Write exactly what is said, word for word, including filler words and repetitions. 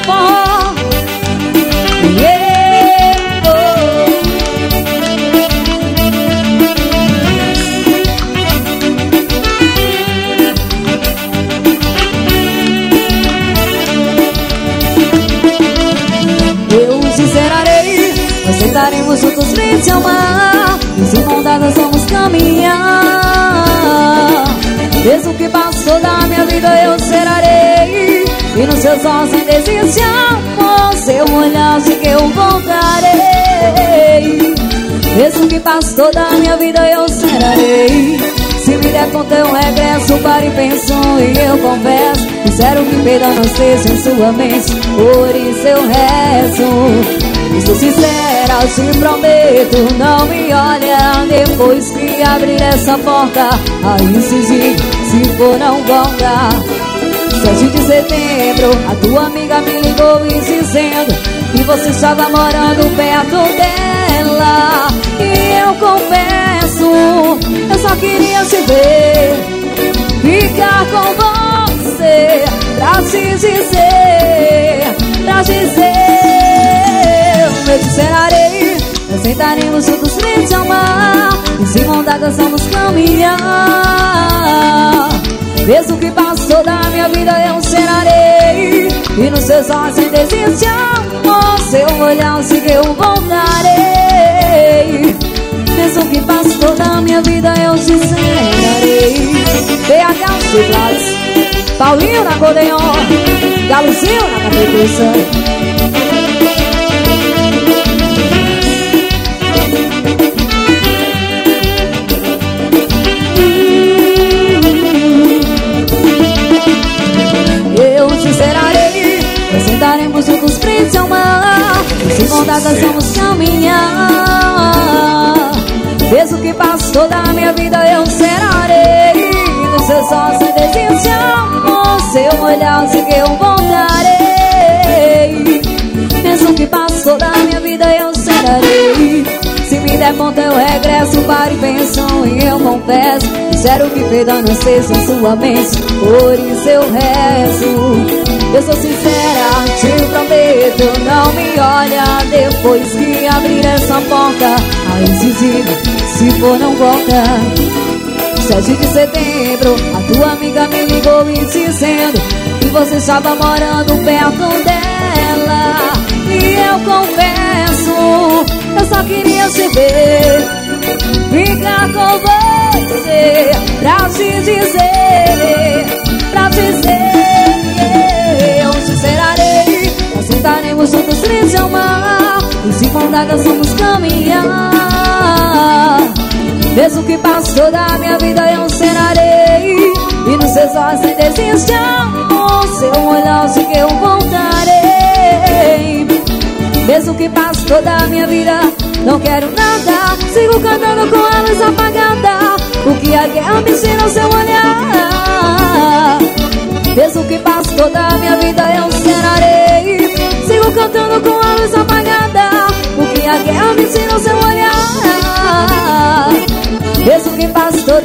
forró. Yeah. Eu sincerarei, nós sentaremos juntos frente ao mar, e se montadas vamos caminhar. Mesmo que passou da minha vida eu serarei, e nos seus olhos ainda existe amor. Seu olhar sei que eu voltarei. Mesmo que passou da minha vida eu serarei. Se me der conta eu regresso, paro e penso e eu confesso. Sincero que perdão não esteja em sua mente, por isso eu rezo. Estou sincera, te prometo, não me olha depois que abrir essa porta. Aí se diz, se for não volta. Sete de setembro, a tua amiga me ligou e dizendo que você estava morando perto dela. E eu confesso, eu só queria te ver, ficar com você, pra te dizer, pra dizer, eu te serarei. Nós sentaremos juntos frente ao mar, e se montadas vamos caminhar. Mesmo que passou da minha vida eu serarei, e nos seus olhos ainda existe amor. Seu olhar sei que eu voltarei. Mesmo que passou da minha vida eu te serarei. B H Teclados, Paulinho na acordeon, Galozinho na cabeça. Nós sentaremos juntos frente ao mar, e se montadas vamos caminhar. Mesmo que passou da minha vida eu serarei, e nos seus olhos ainda existe amor. Seu olhar sei que eu voltarei. Mesmo que passou da minha vida eu serarei. Se me der conta eu regresso, paro e penso e eu confesso. Sincero que perdão não esteja em sua mente, por isso eu rezo. Eu sou sincera, te prometo, não me olha depois que abrir essa porta. Aí se diga, se for não volta. Sete de setembro, a tua amiga me ligou me dizendo que você estava morando perto dela. E eu confesso, eu só queria te ver, ficar com você, pra te dizer, pra dizer. Eu te serarei, nós sentaremos juntos frente ao mar, e se montadas vamos caminhar. Mesmo que passou da minha vida eu serarei, e nos seus olhos ainda existe amor. Seu olhar sei que eu voltarei. Mesmo que passou da minha vida não quero nada, sigo cantando com a luz apagada. O que a guerra me ensina o seu olhar. Mesmo que passou da minha vida eu serarei, sigo cantando com a luz apagada. O que a guerra me ensina o seu olhar. Mesmo que passou